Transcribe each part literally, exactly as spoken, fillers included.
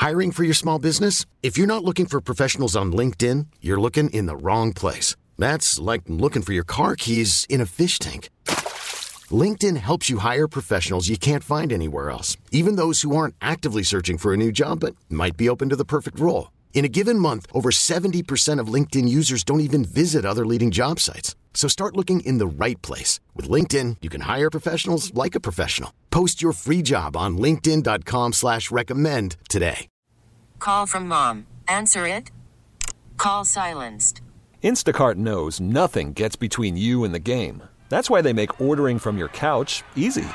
Hiring for your small business? If you're not looking for professionals on LinkedIn, you're looking in the wrong place. That's like looking for your car keys in a fish tank. LinkedIn helps you hire professionals you can't find anywhere else, even those who aren't actively searching for a new job but might be open to the perfect role. In a given month, over seventy percent of LinkedIn users don't even visit other leading job sites. So start looking in the right place. With LinkedIn, you can hire professionals like a professional. Post your free job on linkedin.com slash recommend today. Call from mom. Answer it. Call silenced. Instacart knows nothing gets between you and the game. That's why they make ordering from your couch easy.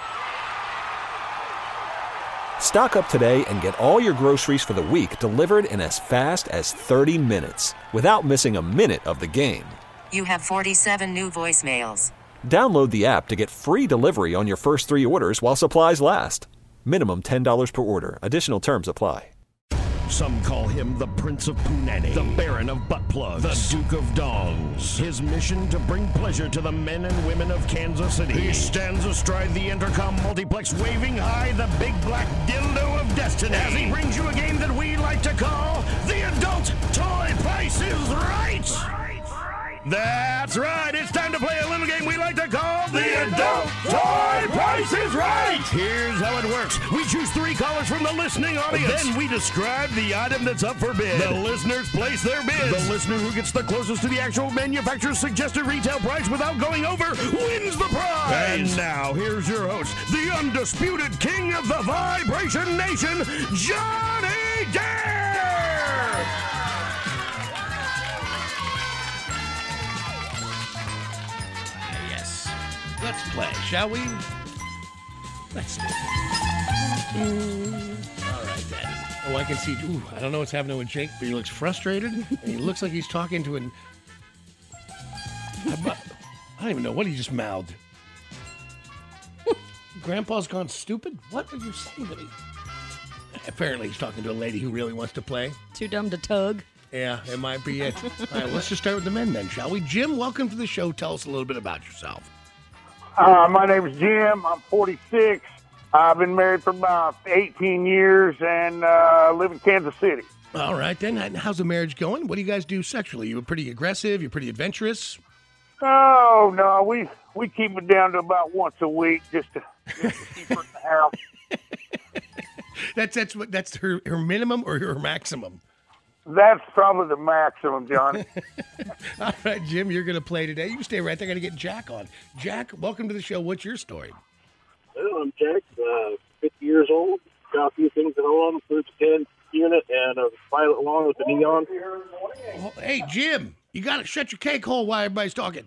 Stock up today and get all your groceries for the week delivered in as fast as thirty minutes without missing a minute of the game. You have forty-seven new voicemails. Download the app to get free delivery on your first three orders while supplies last. Minimum ten dollars per order. Additional terms apply. Some call him the Prince of Punani, the Baron of Butt Plugs, the Duke of Dongs. His mission to bring pleasure to the men and women of Kansas City. He stands astride the Intercom multiplex, waving high the big black dildo of destiny. As he brings you a game that we like to call the Adult Toy Price is Right. That's right. It's time to play a little game we like to call the Adult Toy Price is Right. Here's how it works. We choose three callers from the listening audience. Then we describe the item that's up for bid. The listeners place their bids. The listener who gets the closest to the actual manufacturer's suggested retail price without going over wins the prize. And now, here's your host, the undisputed king of the Vibration Nation, Johnny Dare! Yes. Let's play, shall we? Let's do it. All right, Daddy. Oh, I can see. Ooh, I don't know what's happening with Jake, but he looks frustrated. And he looks like he's talking to an. I don't even know what he just mouthed. Grandpa's gone stupid? What are you saying to me? Apparently, he's talking to a lady who really wants to play. Too dumb to tug. Yeah, it might be it. All right, let's just start with the men then, shall we? Jim, welcome to the show. Tell us a little bit about yourself. Uh, my name is Jim. I'm forty-six. I've been married for about eighteen years and uh, live in Kansas City. All right, then. How's the marriage going? What do you guys do sexually? You pretty aggressive? You're pretty adventurous? Oh, no. We we keep it down to about once a week just to, just to keep her in the house. that's that's what that's her, her minimum or her maximum? That's probably the maximum, John. All right, Jim, you're going to play today. You can stay right there. I got to get Jack on. Jack, welcome to the show. What's your story? Well, I'm Jack, uh, fifty years old. Got a few things at home, includes a ten unit and a violet lawn with a neon. Oh, hey, Jim, you got to shut your cake hole while everybody's talking.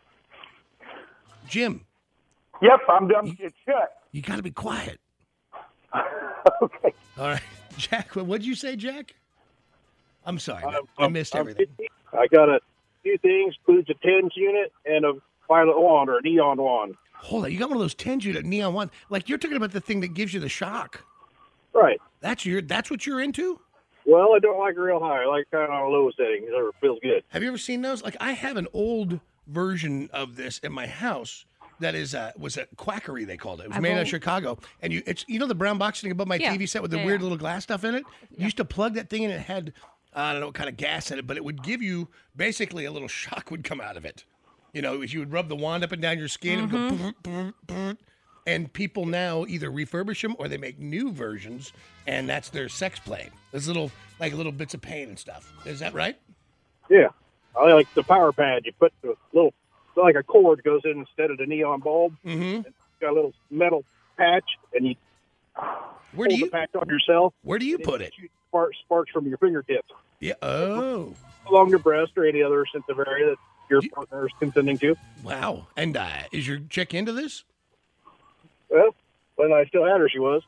Jim. Yep, I'm done. It's shut. You got to be quiet. Okay. All right. Jack, what did you say, Jack? I'm sorry. I'm, I missed I'm everything. fifty. I got a few things, includes a tens unit and a violet wand or a neon wand. Hold on, you got one of those tens unit neon ones. Like you're talking about the thing that gives you the shock. Right. That's your. That's what you're into. Well, I don't like it real high. I like kind of on a low setting. It feels good. Have you ever seen those? Like I have an old version of this in my house. That is uh, was a quackery they called it. It was I made out won't- of Chicago, and you it's you know the brown box sitting above my Yeah. T V set with the Yeah, weird yeah. little glass stuff in it. You used to plug that thing in, and it had I don't know what kind of gas in it, but it would give you basically a little shock would come out of it. You know, as you would rub the wand up and down your skin, it would go. Brr, brr, brr. And people now either refurbish them or they make new versions, and that's their sex play. There's little like little bits of pain and stuff. Is that right? Yeah. I like the power pad. You put the little, like a cord goes in instead of the neon bulb. Mm-hmm. It's got a little metal patch, and you Where do hold you the patch on yourself. where do you and put it? shoots Sparks, sparks from your fingertips Yeah. Oh. along your breast or any other sensitive area that your Do you- partner is consenting to. Wow. And uh, is your chick into this? Well, when I still had her, she was.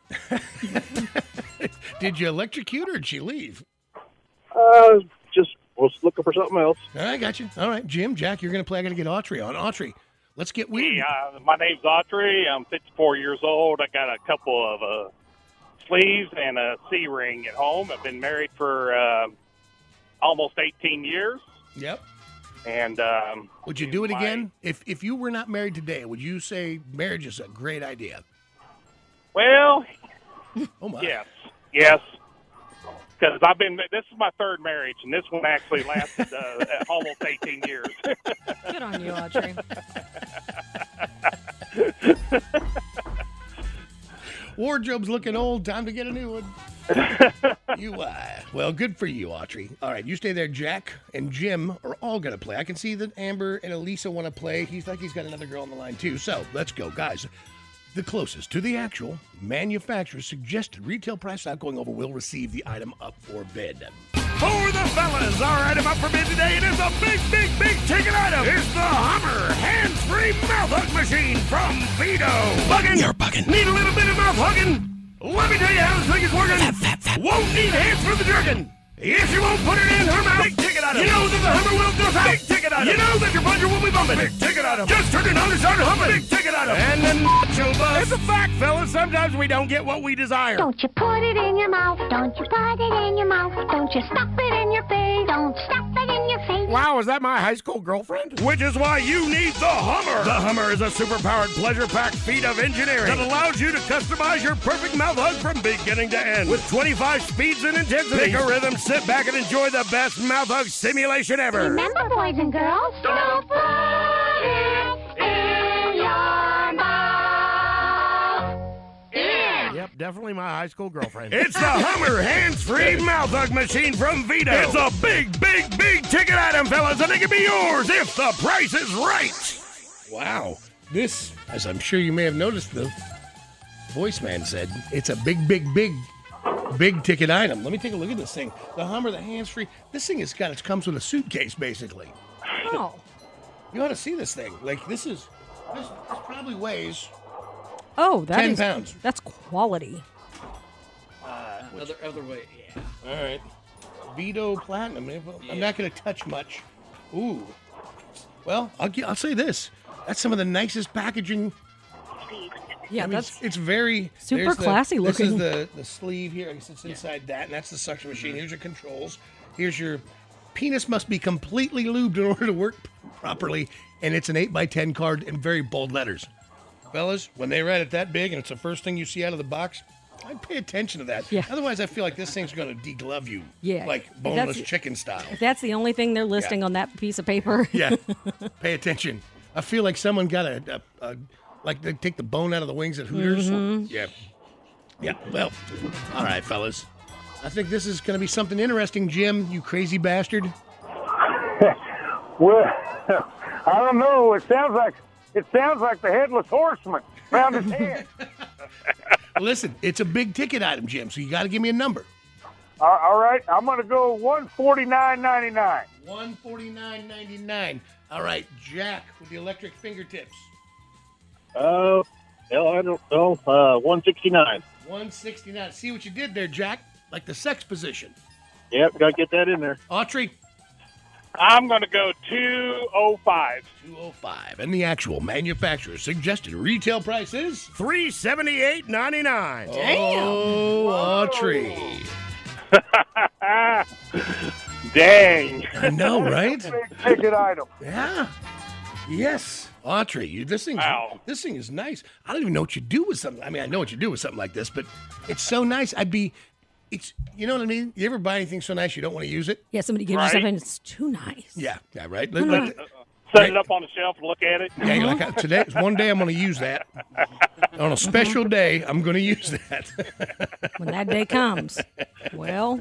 Did you electrocute her or did she leave? Uh, just was looking for something else. All right, I got you. All right, Jim, Jack, you're going to play. I got to get Autrey on. Autrey, let's get weird. Hey, uh, my name's Autrey. I'm fifty-four years old. I got a couple of uh, sleeves and a C ring at home. I've been married for uh, almost eighteen years. Yep. And um, Would you do it my- again? If if you were not married today, would you say marriage is a great idea? Well, Oh, my. yes, yes. because I've been. This is my third marriage, and this one actually lasted uh, almost eighteen years. Good on you, Audrey. Wardrobe's looking old. Time to get a new one. you, uh, well, good for you, Audrey. All right, you stay there. Jack and Jim are all going to play. I can see that Amber and Elisa want to play. He's like he's got another girl on the line, too. So let's go, guys. The closest to the actual manufacturer's suggested retail price without going over will receive the item up for bid. For the fellas, our item up for bid today, it is a big, big, big ticket item. It's the Hummer hands-free mouth hug machine from Vito. Buggin'? You're bugging. Need a little bit of mouth hugging? Let me tell you how this thing is working. Fap, fap, fap. Won't need hands for the jerking. Yes, you won't put it in her mouth. Big ticket item. You know that the Hummer will go south. Big ticket item. You know that your plunger will be bumping. Big ticket item. Just turn it on and start humming. Big ticket item. And the nacho bus. It's a fact, fellas. Sometimes we don't get what we desire. Don't you put it in your mouth. Don't you put it in your mouth. Don't you stuff it in your face. Don't stuff it in your face. Wow, is that my high school girlfriend? Which is why you need the Hummer. The Hummer is a super-powered, pleasure-packed feat of engineering that allows you to customize your perfect mouth hug from beginning to end. With twenty-five speeds and intensities. Pick a rhythm, sit back, and enjoy the best mouth hug simulation ever. Remember, boys and girls, don't put it in your mouth. Yeah. Yep, definitely my high school girlfriend. It's the Hummer hands-free mouth hug machine from Vito. It's a big, big, big ticket item, fellas, and it can be yours if the price is right. Wow. This, as I'm sure you may have noticed, the voice man said, it's a big, big, big Big ticket item. Let me take a look at this thing. The Hummer, the hands-free. This thing has got it comes with a suitcase, basically. Oh. You ought to see this thing. Like this is this, this probably weighs Oh, that ten is pounds. That's quality. Uh, Other other way, yeah. all right. Vito Platinum. I'm Yeah. not going to touch much. Ooh. Well, I'll gi- I'll say this. That's some of the nicest packaging. Yeah, I mean, that's it's, it's very super there's the- classy looking. This is the, the sleeve here. I guess it's inside that, and that's the suction machine. Here's your controls. Here's your penis must be completely lubed in order to work properly, and it's an eight by ten card in very bold letters. Fellas, when they write it that big and it's the first thing you see out of the box, I'd pay attention to that. Yeah. Otherwise, I feel like this thing's going to deglove you. Yeah. Like If boneless that's- chicken style. If that's the only thing they're listing on that piece of paper. Yeah. Pay attention. I feel like someone got a, a, a like they take the bone out of the wings at Hooters. Mhm. Yeah. Yeah. Well, all right, fellas. I think this is going to be something interesting, Jim, you crazy bastard. Well, I don't know. It sounds like it sounds like the headless horseman found his head. Listen, it's a big ticket item, Jim, so you got to give me a number. all all right, I'm going to go one forty-nine ninety-nine. one forty-nine ninety-nine. All right, Jack with the electric fingertips. Uh, hell, I don't know. Uh, one sixty-nine. one sixty-nine. See what you did there, Jack? Like the sex position. Yep, got to get that in there. Autry? I'm going to go two oh five. two oh five. And the actual manufacturer's suggested retail price is? three seventy-eight ninety-nine. Oh, Autry. Dang. I know, right? Big ticket item. Yeah. Yes. Autry, you, this thing, Wow. this thing is nice. I don't even know what you do with something. I mean, I know what you do with something like this, but it's so nice. I'd be, it's, you know what I mean? You ever buy anything so nice you don't want to use it? Yeah, somebody gives Right. you something that's too nice. Yeah, yeah, right. Like- like- Set it up on the shelf and look at it. yeah, you're like uh, today, one day I'm going to use that. On a special day, I'm going to use that. When that day comes. Well.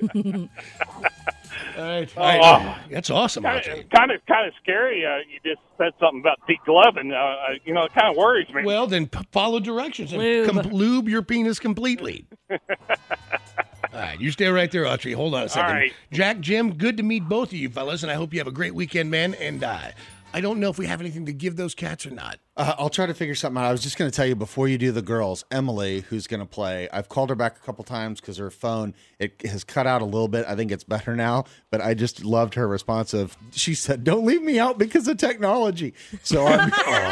All right. Oh, All right. wow. That's awesome, Kind Autry. of, kind of, kind of scary. Uh, you just said something about degloving. Uh, uh, you know, it kind of worries me. Well, then p- follow directions and Lube. com- lube your penis completely. All right, you stay right there, Autry. Hold on a second. right. Jack, Jim, good to meet both of you fellas, and I hope you have a great weekend, man. And uh, I don't know if we have anything to give those cats or not. Uh, I'll try to figure something out. I was just going to tell you before you do the girls, Emily, who's going to play. I've called her back a couple times because her phone, it has cut out a little bit. I think it's better now, but I just loved her response of, she said, don't leave me out because of technology. So I'm,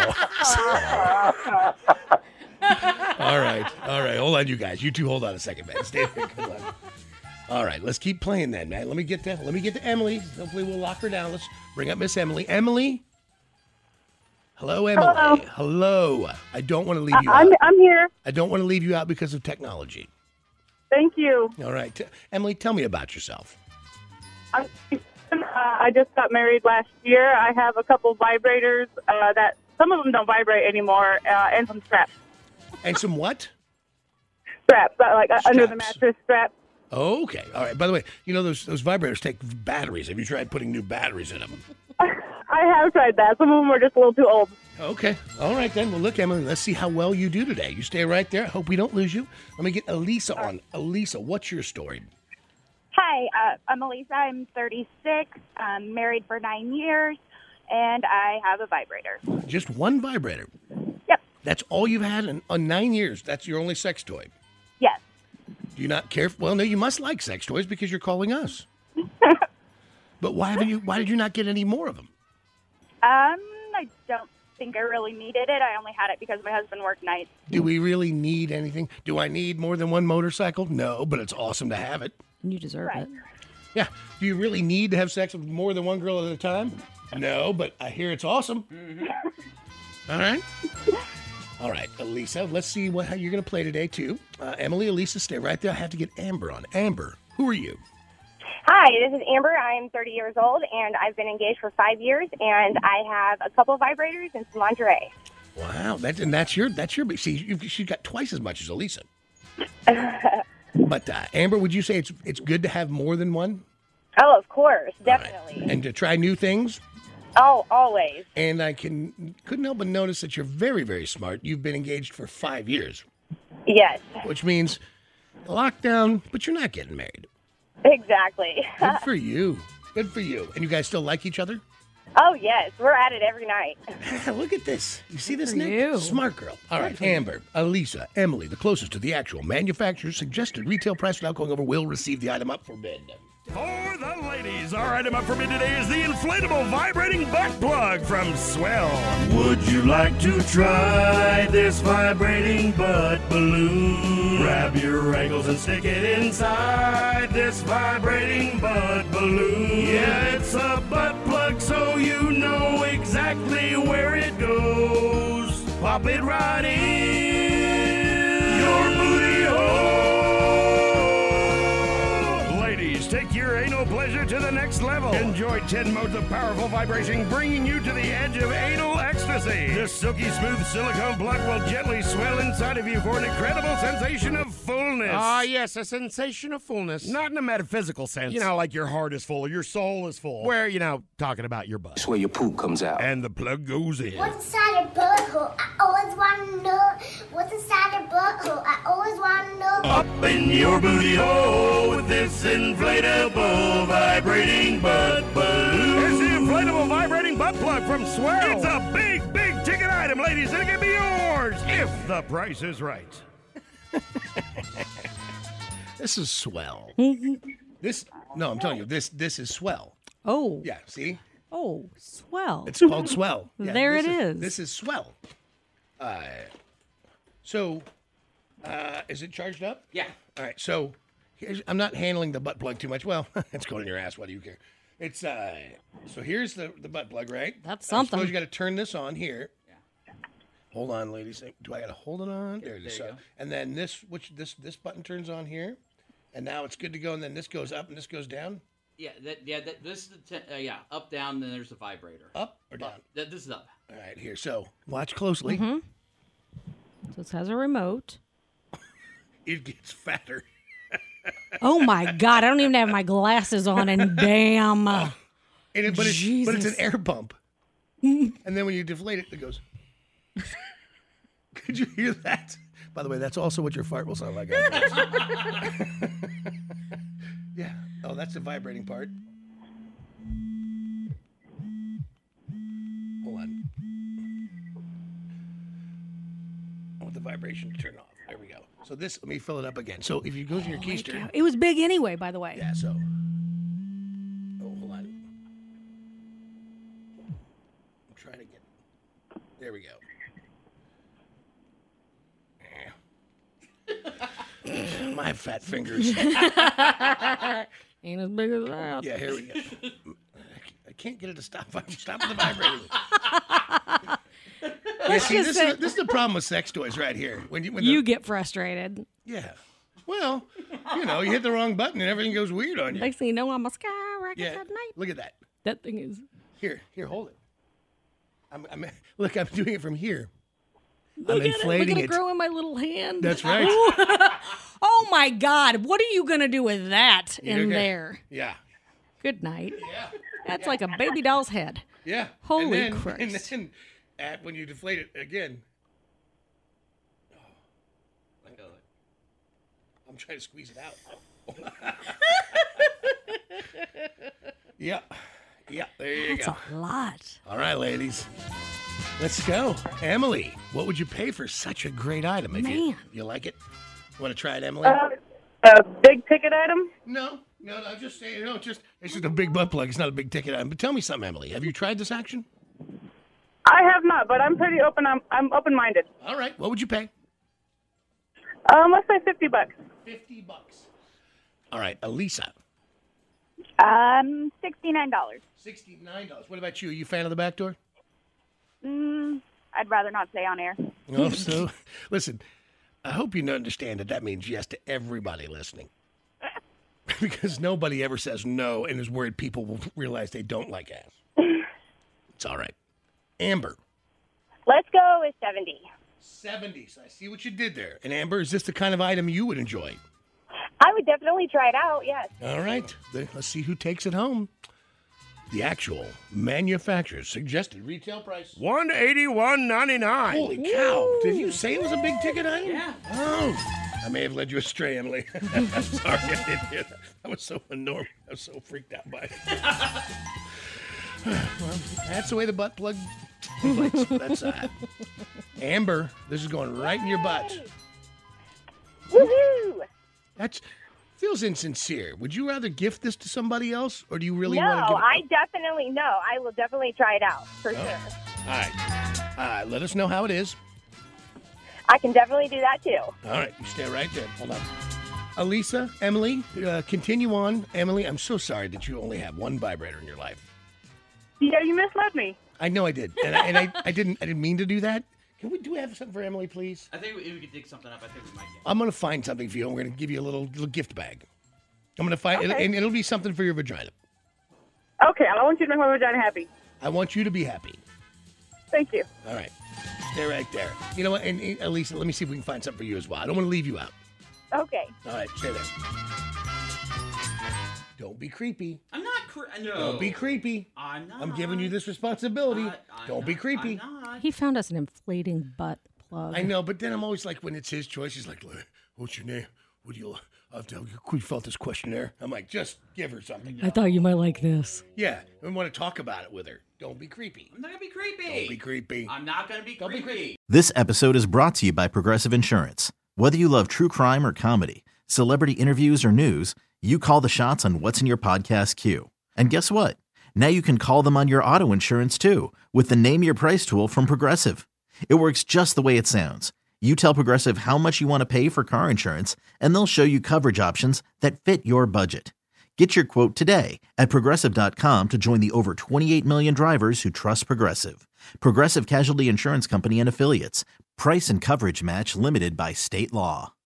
All right, all right. Hold on, you guys. You two hold on a second, man. Stay there. Good luck. All right, let's keep playing then, man. Let me get to let me get to Emily. Hopefully we'll lock her down. Let's bring up Miss Emily. Emily? Hello, Emily. Hello. Hello. I don't want to leave you I'm out. I'm here. I don't want to leave you out because of technology. Thank you. All right. T- Emily, tell me about yourself. I'm, uh, I just got married last year. I have a couple vibrators uh, that some of them don't vibrate anymore, uh, and some straps. And some what? Straps, uh, like uh, under the mattress straps. Okay. All right. By the way, you know those those vibrators take batteries. Have you tried putting new batteries in them? I have tried that. Some of them are just a little too old. Okay. All right, then. Well, look, Emily, let's see how well you do today. You stay right there. I hope we don't lose you. Let me get Elisa on. Elisa, what's your story? Hi, uh, I'm Elisa. I'm thirty-six. I'm married for nine years, and I have a vibrator. Just one vibrator? Yep. That's all you've had in uh, nine years? That's your only sex toy? Yes. Do you not care? Well, no, you must like sex toys because you're calling us. But why haven't you? Why did you not get any more of them? Um, I don't think I really needed it. I only had it because my husband worked nights. Do we really need anything? Do I need more than one motorcycle? No, but it's awesome to have it. You deserve Right. it. Yeah. Do you really need to have sex with more than one girl at a time? No, but I hear it's awesome. All right. All right, Elisa, let's see what how you're going to play today, too. Uh, Emily, Elisa, stay right there. I have to get Amber on. Amber, who are you? Hi, this is Amber. I'm thirty years old, and I've been engaged for five years, and I have a couple vibrators and some lingerie. Wow, that, and that's your, that's your, see, you've, she's got twice as much as Elisa. But, uh, Amber, would you say it's it's good to have more than one? Oh, of course, definitely. And to try new things? Oh, always. And I can couldn't help but notice that you're very, very smart. You've been engaged for five years. Yes. Which means lockdown, but you're not getting married. Exactly. Good for you. Good for you. And you guys still like each other? Oh, yes. We're at it every night. Look at this. You see this, for Nick? you. Smart girl. All right, Amber, Elisa, Emily, the closest to the actual manufacturer's suggested retail price without going over will receive the item up for bid. For the ladies, our item up for bid today is the inflatable vibrating butt plug from Swell. Would you like to try this vibrating butt balloon? Grab your ankles and stick it inside this vibrating butt balloon. Yeah, it's a butt plug so you know exactly where it goes. Pop it right in your booty hole. Take your anal pleasure to the next level. Enjoy ten modes of powerful vibration, bringing you to the edge of anal ecstasy. This silky smooth silicone plug will gently swell inside of you for an incredible sensation of fullness. Ah, yes, a sensation of fullness. Not in a metaphysical sense. You know, like your heart is full, or your soul is full. Where, you know, talking about your butt. That's where your poop comes out. And the plug goes in. What's inside a butthole? I always want to know. What's inside a butthole? I always want to know. Up in your booty hole with this inflatable vibrating butt balloon. Here's the inflatable vibrating butt plug from Swell. It's a big, big ticket item, ladies, and it can be yours if the price is right. This is swell. This no, I'm telling you, this this is swell. Oh. Yeah, see? Oh, swell. It's called swell. Yeah, There this it is. This is swell. Uh, so, uh, is it charged up? Yeah. All right. So, here's, I'm not handling the butt plug too much. Well, it's going in your ass. Why do you care? It's uh. So here's the the butt plug, right? That's I something. suppose you got to turn this on here. Yeah. Hold on, ladies. Do I got to hold it on? There it is. There you So, go. and then this, which this this button turns on here, and now it's good to go. And then this goes up and this goes down. Yeah, that, yeah. That, this is the te- uh, yeah up down. Then there's the vibrator. Up or down? Up. That, this is up. All right, here. So watch closely. Mm-hmm. So it has a remote. It gets fatter. Oh my God! I don't even have my glasses on, and damn. And it, but, it's, but it's an Jesus. air pump. And then when you deflate it, it goes. Could you hear that? By the way, that's also what your fart will sound like. afterwards. Yeah. Oh, that's the vibrating part. Hold on. I want the vibration to turn off. There we go. So this, let me fill it up again. So if you go to your keister. It was big anyway, by the way. Yeah, so. Oh, hold on. I'm trying to get. There we go. My fat fingers. Ain't as big as that. Yeah, here we go. I can't get it to stop. Stop the vibrating. Yeah, see, just this, say- is, this is the problem with sex toys right here. When you, when You the, get frustrated. yeah. Well, You know, you hit the wrong button and everything goes weird on you. Next thing you know, I'm a skyrocket Yeah, at night. look at that. That thing is. Here, here, hold it. I'm, I'm, look, I'm doing it from here. Look I'm at inflating it. Look at it it. grow in my little hand. That's right. Oh, my God. What are you going to do with that You're in okay. there? Yeah. Good night. Yeah. That's like a baby doll's head. Yeah. Holy and then, Christ. And then at, when you deflate it again, I'm trying to squeeze it out. Yeah. Yeah, there you That's go. a lot. All right, ladies. Let's go. Emily, what would you pay for such a great item? If you, Man. you like it? Want to try it, Emily? Uh, a big ticket item? No, no, no. Just say no. Just it's just a big butt plug. It's not a big ticket item. But tell me something, Emily. Have you tried this action? I have not, but I'm pretty open. I'm, I'm open-minded. All right. What would you pay? Um, let's say fifty bucks. Fifty bucks. All right, Elisa. Um, sixty-nine dollars. Sixty-nine dollars. What about you? Are you a fan of the back door? Mm, I'd rather not say on air. No. So, listen. I hope you understand that that means yes to everybody listening. Because nobody ever says no and is worried people will realize they don't like ass. It's all right. Amber. Let's go with seventy. seventies. I see what you did there. And Amber, is this the kind of item you would enjoy? I would definitely try it out, yes. All right. Then let's see who takes it home. The actual manufacturer's suggested retail price. one eighty-one ninety-nine. Holy cow. Did you say it was a big ticket item? Yeah. Oh. I may have led you astray, Emily. I'm sorry I didn't hear that. That was so enormous. I was so freaked out by it. Well, that's the way the butt plug inflates. That's uh, Amber, this is going right in your butt. Woohoo! That's feels insincere. Would you rather gift this to somebody else, or do you really no, want to give it? I definitely, no, I will definitely try it out, for sure. All right. Uh, let us know how it is. I can definitely do that, too. All right, you stay right there. Hold on. Elisa, Emily, uh, continue on. Emily, I'm so sorry that you only have one vibrator in your life. Yeah, you misled me. I know I did, and I, and I, I didn't. I didn't mean to do that. Can we do we have something for Emily, please? I think we, we could dig something up. I think we might get. I'm gonna find something for you, and we're gonna give you a little little gift bag. I'm gonna find, Okay. and it'll be something for your vagina. Okay, I want you to make my vagina happy. I want you to be happy. Thank you. All right, stay right there. You know what? And, and Elisa, let me see if we can find something for you as well. I don't want to leave you out. Okay. All right, stay there. Don't be creepy. I'm not. Cre- no. Don't be creepy. I'm not. I'm giving you this responsibility. I- I'm Don't be not- creepy. I'm not. He found us an inflating butt plug. I know, but then I'm always like, when it's his choice, he's like, "What's your name? What do you? I've you felt this questionnaire." I'm like, just give her something. I thought you might like this. Yeah, I want to talk about it with her. Don't be creepy. I'm not gonna be creepy. Don't be creepy. I'm not gonna be Don't be creepy. creepy. This episode is brought to you by Progressive Insurance. Whether you love true crime or comedy, celebrity interviews or news, you call the shots on what's in your podcast queue. And guess what? Now you can call them on your auto insurance too with the Name Your Price tool from Progressive. It works just the way it sounds. You tell Progressive how much you want to pay for car insurance, and they'll show you coverage options that fit your budget. Get your quote today at Progressive dot com to join the over twenty-eight million drivers who trust Progressive. Progressive Casualty Insurance Company and Affiliates. Price and coverage match limited by state law.